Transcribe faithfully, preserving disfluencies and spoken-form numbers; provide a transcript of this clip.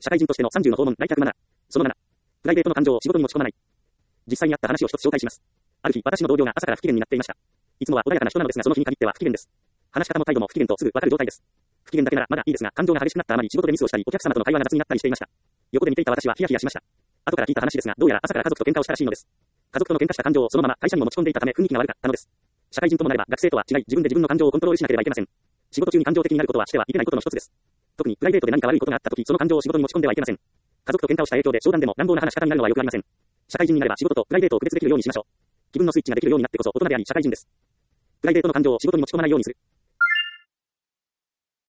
社会人としてのさんじゅうの訪問来客マナー。そのなな。プライベートの感情を仕事に持ち込まない。実際にあった話を一つ紹介します。ある日、私の同僚が朝から不機嫌になっていました。いつもは穏やかな人なのですが、その日に限っては不機嫌です。話し方も態度も不機嫌とすぐわかる状態です。不機嫌だけならまだいいですが、感情が激しくなったあまり仕事でミスをしたり、お客様との会話が雑になったりしていました。横で見ていた私はヒヤヒヤしました。後から聞いた話ですが、どうやら朝から家族と喧嘩をしたらしいのです。家族との喧嘩した感情をそのまま会社にも持ち込んでいたため雰囲気が悪かったのです。社会人ともなれば学生とは違い、自分で自分の感情をコントロールしなければいけません。仕事中に感情的になることはしてはいけないことの一つです。特にプライベートで何か悪いことがあったとき、その感情を仕事に持ち込んではいけません。家族と喧嘩をした影響で商談でも乱暴な話し方になるのは良くありません。社会人になれば仕事とプライベートを区別できるようにしましょう。気分のスイッチができるようになってこそ大人であり社会人です。プライベートの感情を仕事に持ち込まないようにする。